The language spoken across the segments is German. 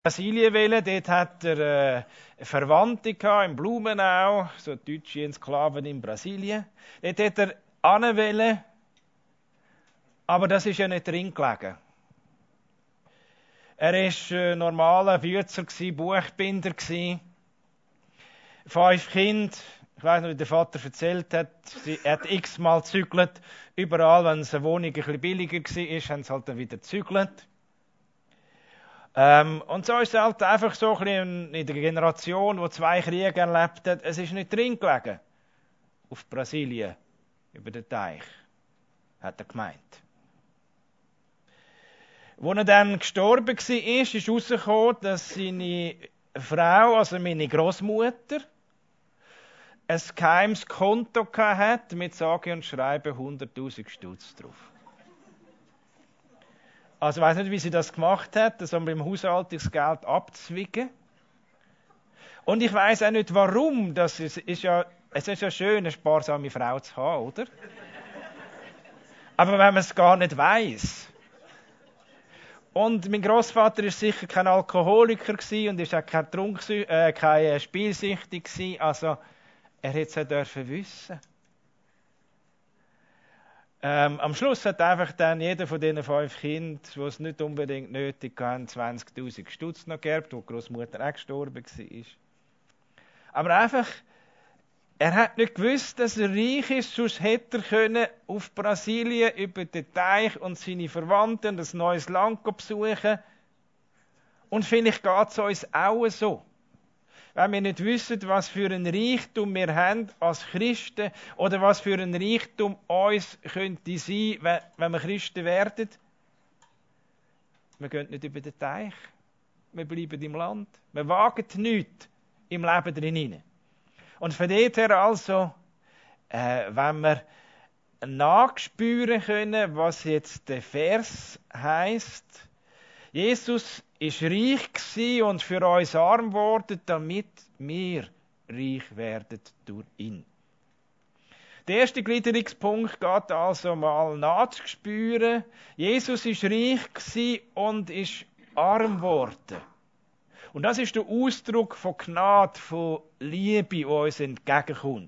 Brasilien wählen. Dort hat er Verwandte gehabt, in Blumenau, so deutsche Enklaven in Brasilien. Dort hat er anwählen, aber das ist ja nicht drin gelegen. Er war normaler Büzer, Buchbinder. 5 Kinder. Ich weiss nicht, wie der Vater erzählt hat. Er hat x-mal gezügelt. Überall, wenn es eine Wohnung ein bisschen billiger war, haben sie halt dann wieder gezügelt. Und so ist es halt einfach so ein bisschen in der Generation, die 2 Kriege erlebt hat. Es ist nicht drin gelegen. Auf Brasilien. Über den Teich. Hat er gemeint. Als er dann gestorben war, ist herausgekommen, dass seine Frau, also meine Großmutter, ein geheimes Konto hatte mit sage und schreibe 100'000 Stutz drauf. Also ich weiss nicht, wie sie das gemacht hat, das beim Haushaltungsgeld abzwicken. Und ich weiss auch nicht, warum. Es ist ja schön, eine sparsame Frau zu haben, oder? Aber wenn man es gar nicht weiss. Und mein Großvater war sicher kein Alkoholiker und ist auch kein spielsüchtig gewesen. Also er hätte es ja dürfen wissen. Am Schluss hat einfach dann jeder von diesen 5 Kindern, die es nicht unbedingt nötig hatten, 20'000 Stutz noch geerbt, wo die Großmutter auch gestorben war. Aber einfach, er hat nicht gewusst, dass er reich ist, sonst hätte er können auf Brasilien über den Teich und seine Verwandten ein neues Land besuchen. Und vielleicht geht es uns auch so. Wenn wir nicht wissen, was für ein Reichtum wir haben als Christen oder was für ein Reichtum uns könnte sein, wenn wir Christen werden. Wir gehen nicht über den Teich. Wir bleiben im Land. Wir wagen nichts im Leben drin. Und von dort her also, wenn wir nachspüren können, was jetzt der Vers heisst, Jesus ist reich gewesen und für uns arm geworden, damit wir reich werden durch ihn. Der erste Gliederungspunkt geht also mal nachzuspüren. Jesus ist reich gewesen und ist arm geworden. Und das ist der Ausdruck von Gnade, von Liebe, die uns entgegenkommt.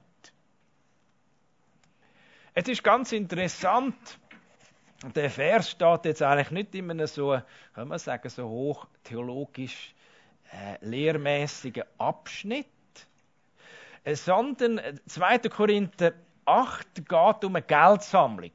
Es ist ganz interessant, der Vers steht jetzt eigentlich nicht in einem so, kann man sagen, so hoch theologisch lehrmäßigen Abschnitt, sondern 2. Korinther 8 geht um eine Geldsammlung.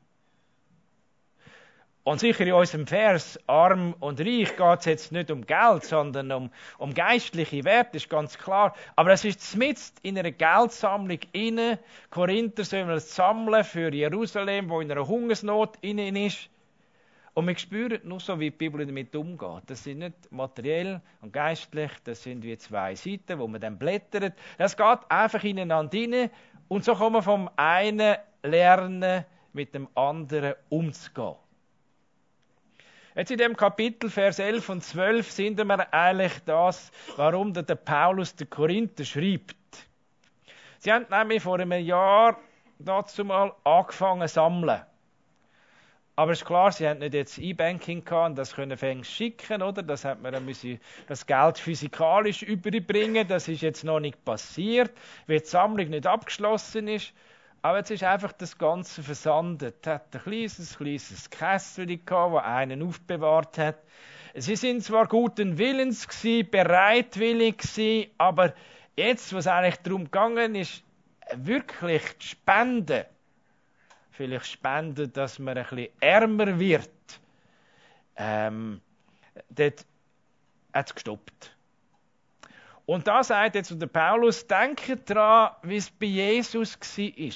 Und sicher in unserem Vers Arm und Reich geht es jetzt nicht um Geld, sondern um geistliche Werte, ist ganz klar. Aber es ist mitten in einer Geldsammlung inne. Korinther sollen wir sammeln für Jerusalem, wo in einer Hungersnot innen ist. Und wir spüren nur so, wie die Bibel damit umgeht. Das sind nicht materiell und geistlich, das sind wie 2 Seiten, wo man dann blättert. Das geht einfach ineinander rein. Und so kann man vom einen lernen, mit dem anderen umzugehen. Jetzt in dem Kapitel, Vers 11 und 12, sind wir eigentlich das, warum der Paulus den Korinther schreibt. Sie haben nämlich vor einem Jahr dazu mal angefangen zu sammeln. Aber es ist klar, sie haben nicht jetzt E-Banking gehabt und das können fängst schicken, oder? Das hat man müssen das Geld physikalisch überbringen. Das ist jetzt noch nicht passiert, weil die Sammlung nicht abgeschlossen ist. Aber jetzt ist einfach das Ganze versandet. Es hat ein kleines Kästchen gehabt, das einen aufbewahrt hat. Sie sind zwar guten Willens gewesen, bereitwillig gewesen, aber jetzt, was eigentlich darum gegangen ist, wirklich zu spenden, vielleicht spenden, dass man ein bisschen ärmer wird, dort hat es gestoppt. Und da sagt jetzt der Paulus, denkt daran, wie es bei Jesus war.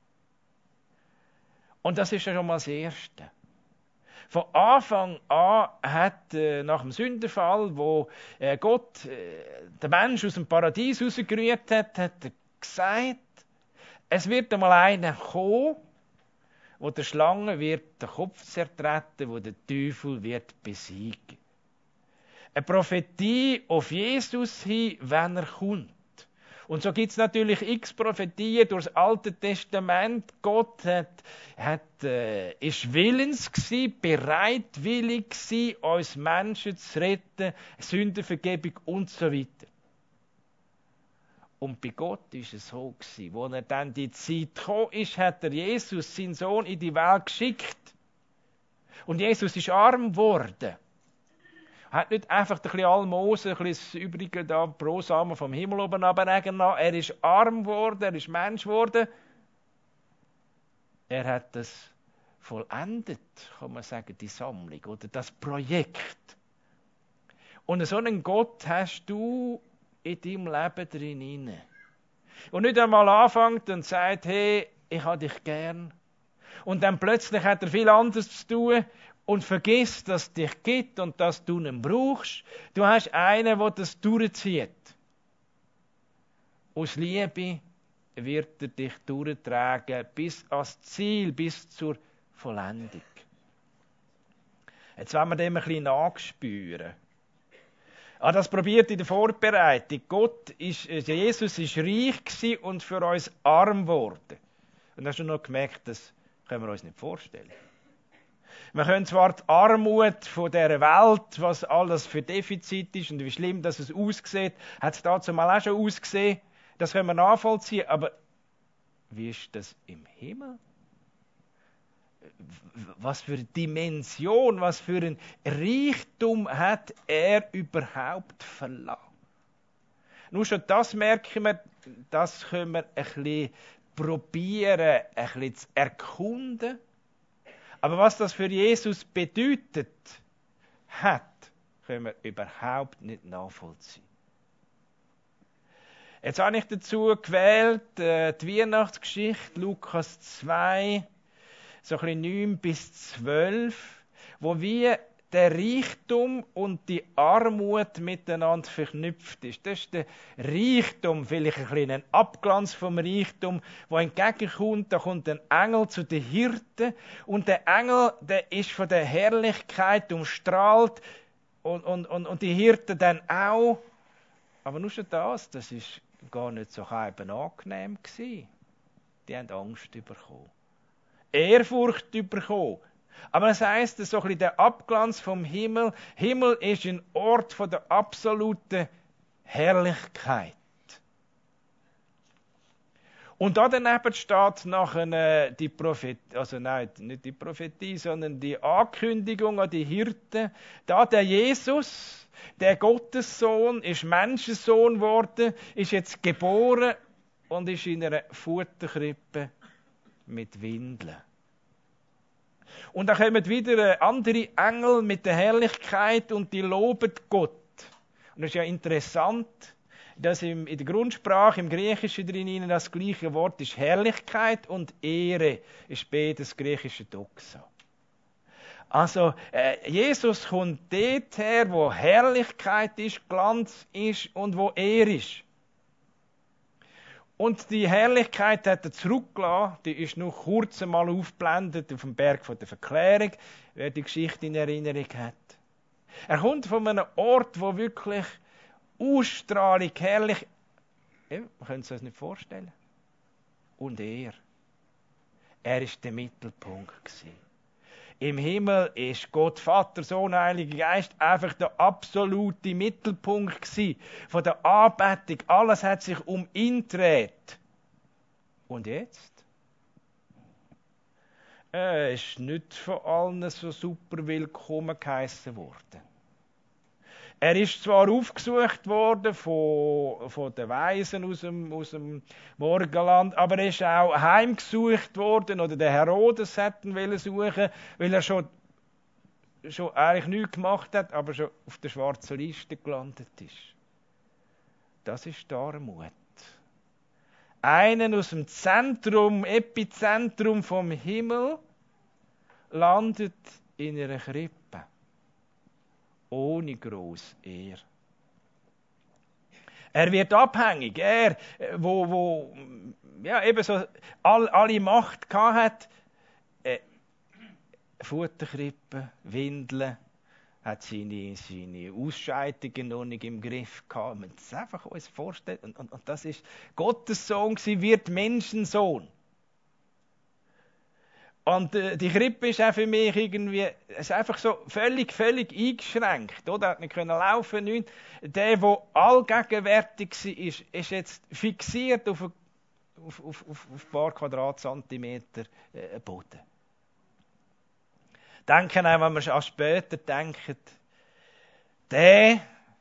Und das ist ja schon mal das Erste. Von Anfang an hat nach dem Sündenfall, wo Gott den Menschen aus dem Paradies rausgerührt hat, hat er gesagt, es wird einmal einer kommen, wo der Schlange wird den Kopf zertreten, wo der Teufel wird besiegen. Eine Prophetie auf Jesus hin, wenn er kommt. Und so gibt es natürlich x Prophetien durch das Alte Testament. Gott ist willens gewesen, bereitwillig gewesen, uns Menschen zu retten, Sündenvergebung und so weiter. Und bei Gott ist es so gewesen, wo er dann die Zeit gekommen ist, hat er Jesus, seinen Sohn, in die Welt geschickt. Und Jesus ist arm geworden. Hat nicht einfach ein bisschen Almosen, ein bisschen das Übrige da, Brosamen vom Himmel oben runtergenommen. Er ist arm geworden, er ist Mensch geworden. Er hat das vollendet, kann man sagen, die Sammlung oder das Projekt. Und so einen Gott hast du in deinem Leben drin. Und nicht einmal anfängt und sagt, hey, ich habe dich gern. Und dann plötzlich hat er viel anderes zu tun und vergisst, dass es dich gibt und dass du ihn brauchst. Du hast einen, der das durchzieht. Aus Liebe wird er dich durchtragen bis ans Ziel, bis zur Vollendung. Jetzt wollen wir dem ein bisschen nachspüren. Das probiert in der Vorbereitung. Jesus ist reich gewesen und für uns arm geworden. Und hast du noch gemerkt, das können wir uns nicht vorstellen. Wir können zwar die Armut von dieser Welt, was alles für Defizit ist und wie schlimm dass es aussieht, hat es dazu mal auch schon ausgesehen, das können wir nachvollziehen, aber wie ist das im Himmel? Was für eine Dimension, was für ein Reichtum hat er überhaupt verlangt? Nur schon das merken wir, das können wir ein bisschen probieren, ein bisschen zu erkunden. Aber was das für Jesus bedeutet hat, können wir überhaupt nicht nachvollziehen. Jetzt habe ich dazu gewählt, die Weihnachtsgeschichte, Lukas 2, so ein bisschen 9 bis 12, wo wie der Reichtum und die Armut miteinander verknüpft ist. Das ist der Reichtum, vielleicht ein bisschen ein Abglanz vom Reichtum, wo entgegenkommt. Da kommt ein Engel zu den Hirten und der Engel, der ist von der Herrlichkeit umstrahlt und die Hirten dann auch. Aber nur schon das ist gar nicht so angenehm gewesen. Die haben Angst bekommen. Ehrfurcht bekommen. Aber das heisst, so ein bisschen der Abglanz vom Himmel. Himmel ist ein Ort von der absoluten Herrlichkeit. Und da daneben steht nachher die Prophetie, also nein, nicht die Prophetie, sondern die Ankündigung an die Hirten. Da der Jesus, der Gottessohn, ist Menschensohn geworden, ist jetzt geboren und ist in einer Futterkrippe mit Windeln. Und dann kommen wieder andere Engel mit der Herrlichkeit und die loben Gott. Und es ist ja interessant, dass in der Grundsprache, im Griechischen drin, das gleiche Wort ist Herrlichkeit und Ehre, ist beides griechische Doxa. Also, Jesus kommt dort her, wo Herrlichkeit ist, Glanz ist und wo Ehre ist. Und die Herrlichkeit hat er zurückgelassen, die ist nur kurz einmal aufgeblendet auf dem Berg von der Verklärung, wer die Geschichte in Erinnerung hat. Er kommt von einem Ort, wo wirklich Ausstrahlung, herrlich, wir können uns das nicht vorstellen. Und er ist der Mittelpunkt gewesen. Im Himmel ist Gott, Vater, Sohn, Heiliger Geist einfach der absolute Mittelpunkt gewesen von der Anbetung. Alles hat sich um ihn gedreht. Und jetzt? Er ist nicht von allen so super willkommen geheissen worden. Er ist zwar aufgesucht worden von den Weisen aus dem Morgenland, aber er ist auch heimgesucht worden, oder der Herodes hätte ihn suchen, weil er schon eigentlich nichts gemacht hat, aber schon auf der schwarzen Liste gelandet ist. Das ist die Armut. Einen aus dem Epizentrum vom Himmel, landet in einer Krippe. Ohne grosse Ehre. Er wird abhängig. Er, wo eben so alle Macht gehabt hat, Futterkrippen, Windeln, hat seine Ausscheidungen noch nicht im Griff gehabt. Man muss es einfach uns vorstellen. Und das ist Gottes Sohn gewesen, wird Menschensohn. Und die Krippe ist auch für mich irgendwie, es ist einfach so völlig eingeschränkt. Oder? Er hat nicht laufen können. Der allgegenwärtig war, ist jetzt fixiert auf ein paar Quadratzentimeter Boden. Denken auch, wenn wir an später denken, der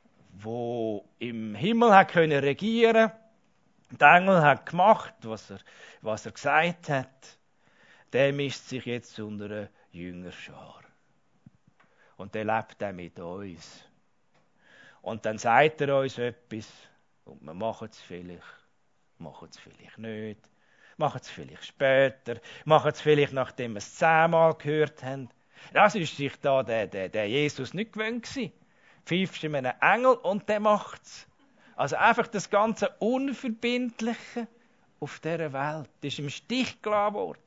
im Himmel hat können regieren, der Engel hat gemacht, was er gesagt hat, der mischt sich jetzt unter eine Jüngerschar. Und der lebt auch mit uns. Und dann sagt er uns etwas, und wir machen es vielleicht nicht, machen es vielleicht später, machen es vielleicht, nachdem wir es 10-mal gehört haben. Das ist sich da der Jesus nicht gewöhnt gewesen. Pfeifst ihm einen Engel und der macht es. Also einfach das ganze Unverbindliche auf dieser Welt ist im Stich gelassen worden.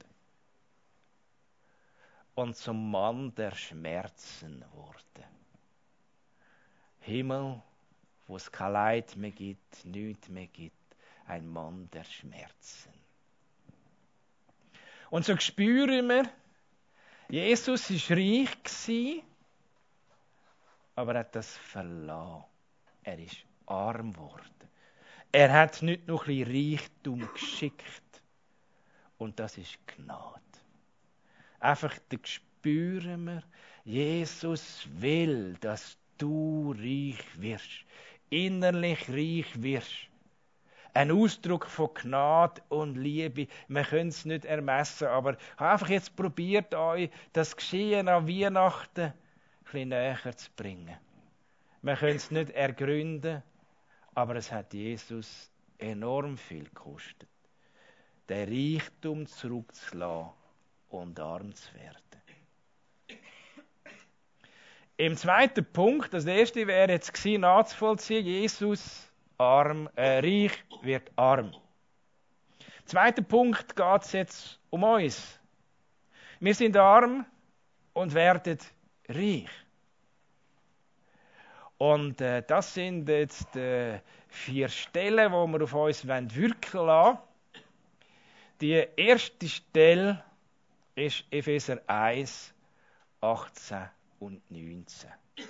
Und zum Mann der Schmerzen wurde. Himmel, wo es kein Leid mehr gibt, nichts mehr gibt, ein Mann der Schmerzen. Und so spüren wir, Jesus war reich gewesen, aber er hat das verlassen. Er ist arm geworden. Er hat nicht noch ein bisschen Reichtum geschickt. Und das ist Gnade. Einfach, da spüren wir, Jesus will, dass du reich wirst. Innerlich reich wirst. Ein Ausdruck von Gnade und Liebe. Wir können es nicht ermessen, aber ich habe einfach jetzt probiert, euch das Geschehen an Weihnachten ein bisschen näher zu bringen. Wir können es nicht ergründen, aber es hat Jesus enorm viel gekostet, den Reichtum zurückzulassen und arm zu werden. Im zweiten Punkt, das erste wäre jetzt gewesen, nachzuvollziehen, Jesus reich wird arm. Im zweiten Punkt geht es jetzt um uns. Wir sind arm und werden reich. Und das sind jetzt 4 Stellen, die wir auf uns wirken lassen. Die erste Stelle ist Epheser 1, 18 und 19.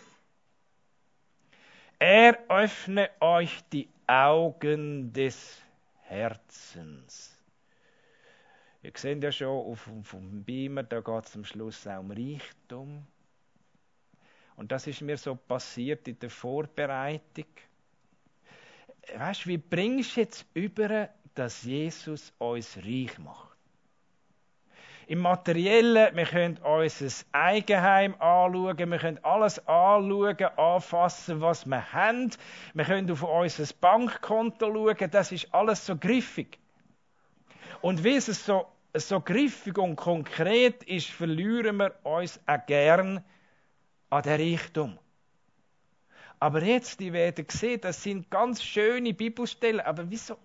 Er öffne euch die Augen des Herzens. Ihr seht ja schon vom Beamer, da geht es am Schluss auch um Reichtum. Und das ist mir so passiert in der Vorbereitung. Weißt du, wie bringst du jetzt über, dass Jesus uns reich macht? Im Materiellen, wir können unser Eigenheim anschauen, wir können alles anschauen, anfassen, was wir haben. Wir können auf unser Bankkonto schauen, das ist alles so griffig. Und weil es so griffig und konkret ist, verlieren wir uns auch gern an den Reichtum. Aber jetzt, die werden sehen, das sind ganz schöne Bibelstellen, aber wieso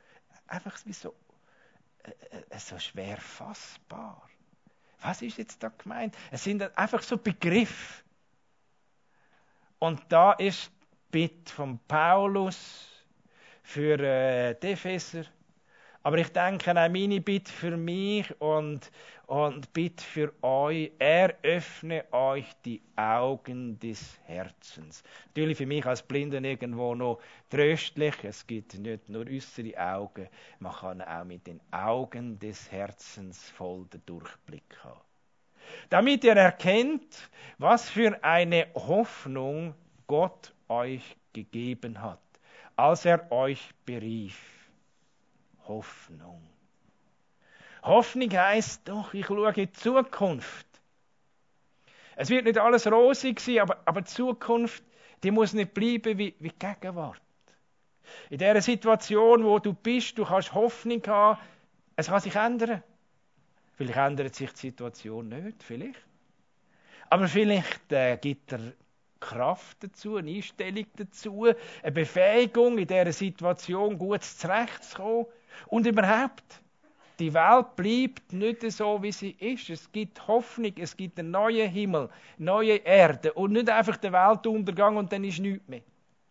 so schwer fassbar? Was ist jetzt da gemeint? Es sind einfach so Begriffe. Und da ist die Bitte von Paulus für die Epheser. Aber ich denke auch meine Bitte für mich und Bitte für euch. Er öffne euch die Augen des Herzens. Natürlich für mich als Blinden irgendwo noch tröstlich. Es gibt nicht nur äußere Augen. Man kann auch mit den Augen des Herzens voll den Durchblick haben. Damit ihr erkennt, was für eine Hoffnung Gott euch gegeben hat, als er euch berief. Hoffnung. Hoffnung heisst doch, ich schaue in die Zukunft. Es wird nicht alles rosig sein, aber die Zukunft, die muss nicht bleiben wie die Gegenwart. In dieser Situation, wo du bist, du kannst Hoffnung haben, es kann sich ändern. Vielleicht ändert sich die Situation nicht, vielleicht. Aber vielleicht gibt er Kraft dazu, eine Einstellung dazu, eine Befähigung, in dieser Situation gut zurechtzukommen. Und überhaupt, die Welt bleibt nicht so, wie sie ist. Es gibt Hoffnung, es gibt einen neuen Himmel, neue Erde und nicht einfach der Weltuntergang und dann ist nichts mehr.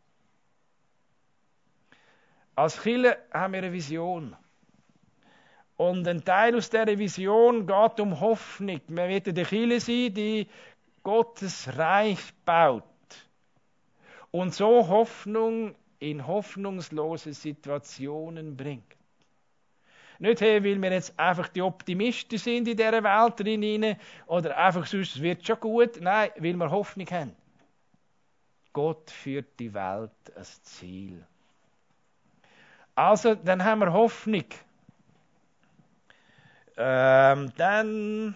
Als Kirche haben wir eine Vision. Und ein Teil aus dieser Vision geht um Hoffnung. Wir wollen eine Kirche sein, die Gottes Reich baut. Und so Hoffnung in hoffnungslose Situationen bringt. Nicht, hey, weil wir jetzt einfach die Optimisten sind in dieser Welt drin oder einfach sonst, es wird schon gut. Nein, weil wir Hoffnung haben. Gott führt die Welt als Ziel. Also, dann haben wir Hoffnung. Dann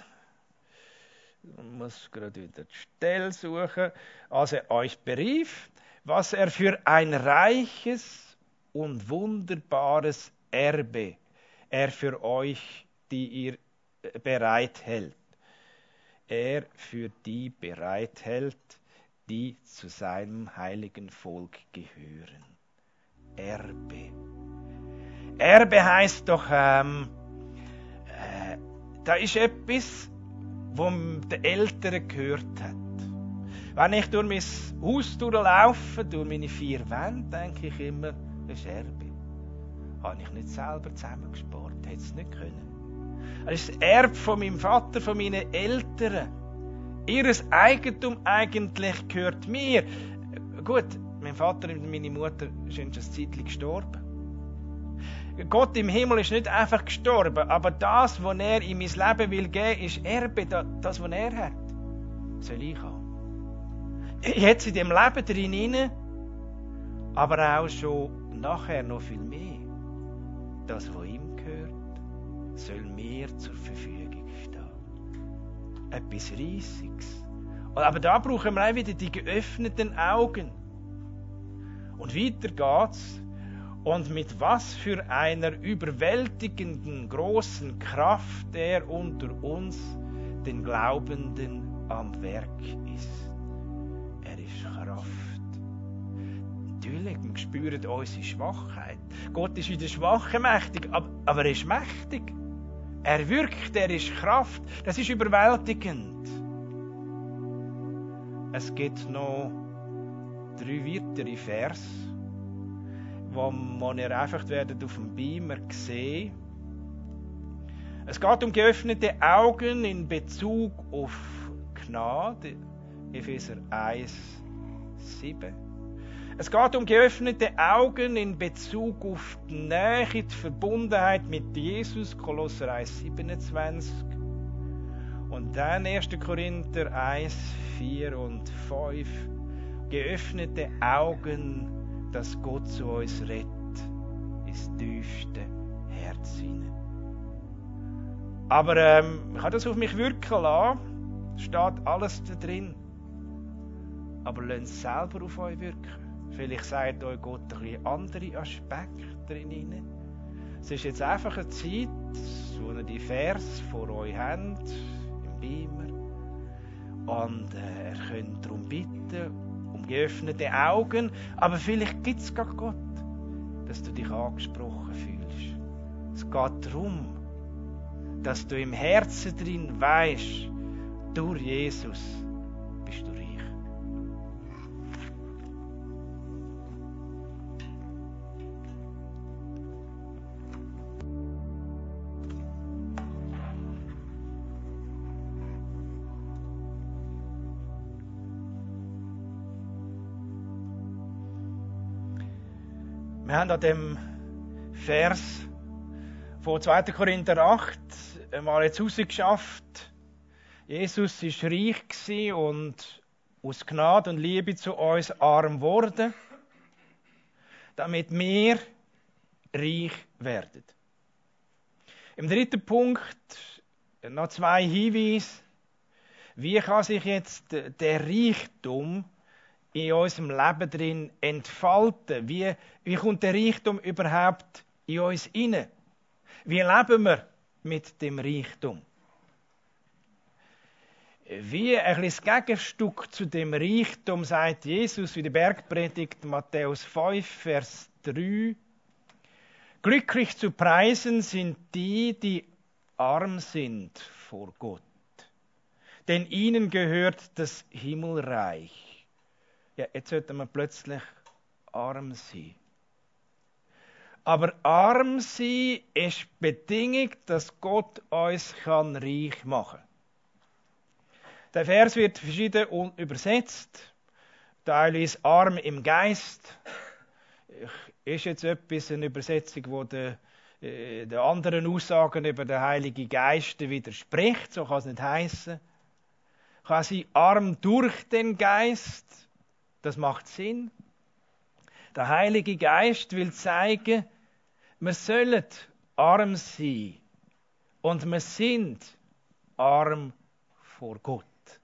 muss gerade wieder die Stelle suchen. Also euch berief, was er für ein reiches und wunderbares Erbe er für euch, die ihr bereithält. Er für die bereithält, die zu seinem heiligen Volk gehören. Erbe. Erbe heißt doch, da ist etwas, was den Eltern gehört hat. Wenn ich durch mein Haus durchlaufe, durch meine 4 Wände, denke ich immer, das ist Erbe. Habe ich nicht selber zusammengespart, hätte es nicht können. Das ist das Erbe von meinem Vater, von meinen Eltern. Ihres Eigentum eigentlich gehört mir. Gut, mein Vater und meine Mutter sind schon ein Zeitchen gestorben. Gott im Himmel ist nicht einfach gestorben, aber das, was er in mein Leben will geben, ist Erbe, das, was er hat. Soll ich haben. Jetzt in dem Leben drin, aber auch schon nachher noch viel mehr. Das, was ihm gehört, soll mir zur Verfügung stehen. Etwas Riesiges. Aber da brauchen wir auch wieder die geöffneten Augen. Und weiter geht's. Und mit was für einer überwältigenden großen Kraft er unter uns, den Glaubenden, am Werk ist. Er ist Kraft. Natürlich, wir spüren unsere Schwachheit. Gott ist in der Schwachen mächtig, aber er ist mächtig. Er wirkt, er ist Kraft. Das ist überwältigend. Es gibt noch 3 weitere Vers, wo ihr einfach werdet auf dem Beamer sehen. Es geht um geöffnete Augen in Bezug auf Gnade. Epheser 1, 7. Es geht um geöffnete Augen in Bezug auf die Nähe, die Verbundenheit mit Jesus, Kolosser 1, 27. Und dann 1. Korinther 1, 4 und 5. Geöffnete Augen, dass Gott zu uns redet, ins tiefste Herz hinein. Aber ich habe das auf mich wirken lassen. Es steht alles da drin. Aber lasst es selber auf euch wirken. Vielleicht sagt euch Gott ein bisschen andere Aspekte drin. Es ist jetzt einfach eine Zeit, wo ihr die Vers vor euch habt, im Beamer. Und ihr könnt darum bitten, um geöffnete Augen. Aber vielleicht gibt es gar Gott, dass du dich angesprochen fühlst. Es geht darum, dass du im Herzen drin weisst, durch Jesus bist du reich. Wir haben an dem Vers von 2. Korinther 8 mal jetzt rausgeschafft. Jesus war reich und aus Gnade und Liebe zu uns arm geworden, damit wir reich werden. Im 3. Punkt noch 2 Hinweise. Wie kann sich jetzt der Reichtum in unserem Leben drin entfalten? Wie kommt der Reichtum überhaupt in uns hinein? Wie leben wir mit dem Reichtum? Wie ein das Gegenstück zu dem Reichtum sagt Jesus in der Bergpredigt Matthäus 5, Vers 3. Glücklich zu preisen sind die, die arm sind vor Gott, denn ihnen gehört das Himmelreich. Ja, jetzt sollten wir plötzlich arm sein. Aber arm sein ist Bedingung, dass Gott uns reich machen kann. Der Vers wird verschieden übersetzt. Teilweise arm im Geist. Ist jetzt etwas eine Übersetzung, die den anderen Aussagen über den Heiligen Geist widerspricht. So kann es nicht heißen. Kann sie arm durch den Geist. Das macht Sinn. Der Heilige Geist will zeigen, wir sollen arm sein. Und wir sind arm vor Gott.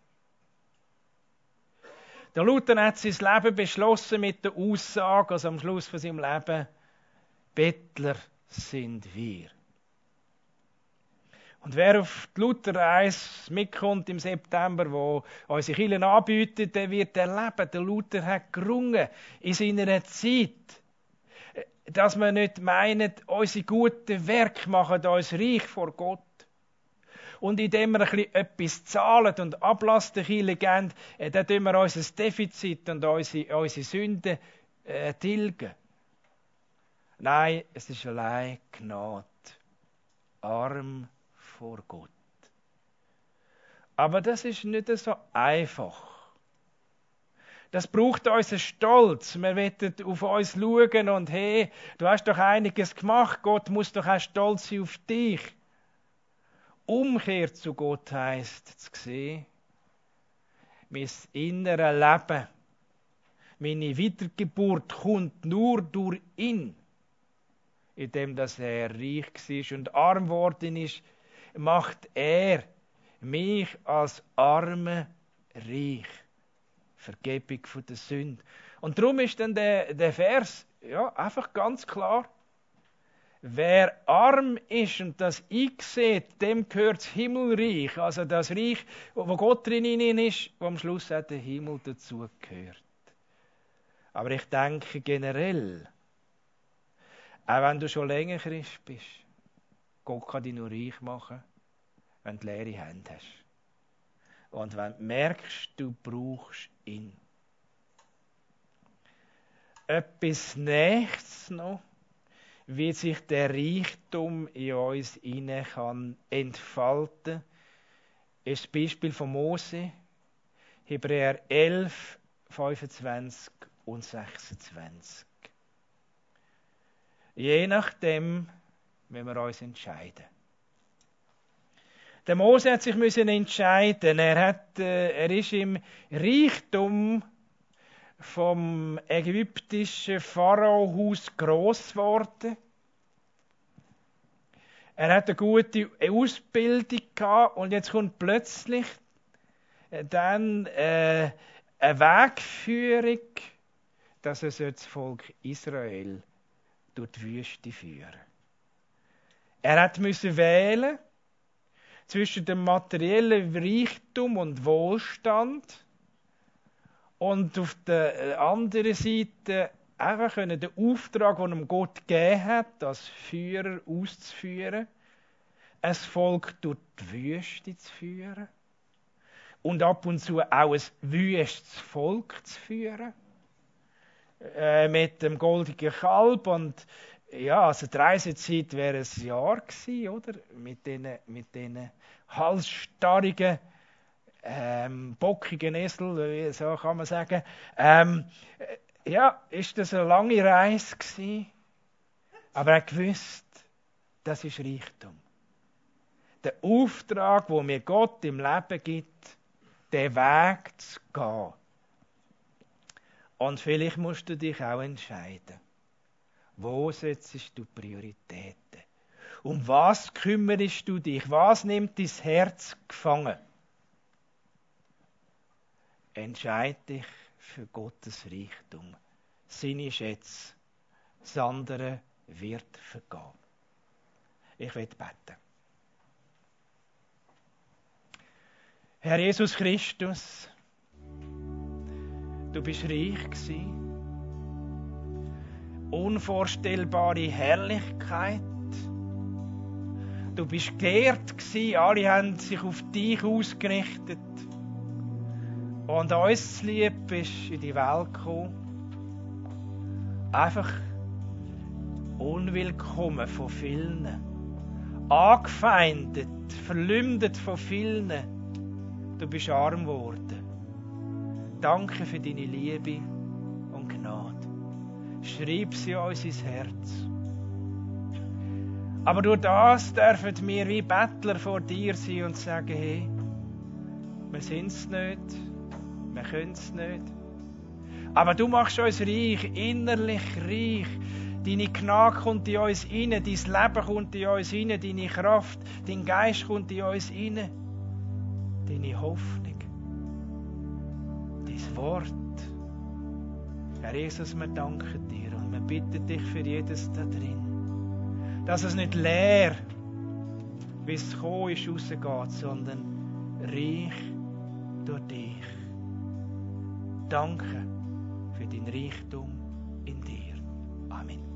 Der Luther hat sein Leben beschlossen mit der Aussage, also am Schluss von seinem Leben, Bettler sind wir. Und wer auf die Lutherreise mitkommt im September, wo unsere Kirche anbietet, der wird erleben, der Luther hat gerungen in seiner Zeit, dass wir nicht meinen, unsere guten Werke machen uns reich vor Gott. Und indem wir etwas zahlen und Ablass der Kirche geben, dann tun wir unser Defizit und unsere Sünden tilgen. Nein, es ist allein Gnade. Arm vor Gott. Aber das ist nicht so einfach. Das braucht unseren Stolz. Wir wollen auf uns schauen und hey, du hast doch einiges gemacht, Gott muss doch auch stolz sein auf dich. Umkehr zu Gott heisst, zu sehen, mein inneres Leben, meine Wiedergeburt kommt nur durch ihn. Indem dass er reich war und arm geworden ist, macht er mich als Arme reich. Vergebung von der Sünde. Und darum ist dann der Vers einfach ganz klar. Wer arm ist und das einsieht, dem gehört das Himmelreich, also das Reich, wo Gott drin ist, wo am Schluss auch der Himmel dazu gehört. Aber ich denke generell, auch wenn du schon länger Christ bist, Gott kann dich nur reich machen, wenn du leere Hände hast. Und wenn du merkst, du brauchst ihn. Etwas Nächstes noch, wie sich der Reichtum in uns hinein kann entfalten, ist das Beispiel von Mose, Hebräer 11, 25 und 26. Je nachdem, wenn wir uns entscheiden. Der Mose hat sich entscheiden. Er ist im Reichtum vom ägyptischen Pharaohaus gross geworden. Er hat eine gute Ausbildung gehabt und jetzt kommt plötzlich dann eine Wegführung, dass er das Volk Israel durch die Wüste führen. Er musste wählen zwischen dem materiellen Reichtum und Wohlstand und auf der anderen Seite einfach den Auftrag, den ihm Gott gegeben hat, als Führer auszuführen, ein Volk durch die Wüste zu führen und ab und zu auch ein wüstes Volk zu führen. Mit dem goldenen Kalb und ja, also die Reisezeit wäre ein Jahr gewesen, oder? Mit diesen halsstarrigen, bockigen Esel, so kann man sagen. Ist das eine lange Reise gewesen? Aber er gewusst, das ist Reichtum. Der Auftrag, den mir Gott im Leben gibt, den Weg zu gehen. Und vielleicht musst du dich auch entscheiden. Wo setzt du Prioritäten? Um was kümmerst du dich? Was nimmt dein Herz gefangen? Entscheide dich für Gottes Reichtum. Seine Schätze. Das andere wird vergehen. Ich will beten. Herr Jesus Christus, du bist reich gewesen. Unvorstellbare Herrlichkeit. Du bist geehrt gewesen, alle haben sich auf dich ausgerichtet. Und uns zuliebe bist in die Welt gekommen. Einfach unwillkommen von vielen. Angefeindet, verleumdet von vielen. Du bist arm geworden. Danke für deine Liebe und Gnade. Schreib sie uns ins Herz. Aber durch das dürfen wir wie Bettler vor dir sein und sagen, hey, wir sind es nicht, wir können es nicht. Aber du machst uns reich, innerlich reich. Deine Gnade kommt in uns rein, dein Leben kommt in uns rein, deine Kraft, dein Geist kommt in uns rein. Deine Hoffnung, dein Wort. Herr Jesus, wir danken dir und wir bitten dich für jedes da drin, dass es nicht leer, wie es gekommen ist, rausgeht, sondern reich durch dich. Danke für dein Reichtum in dir. Amen.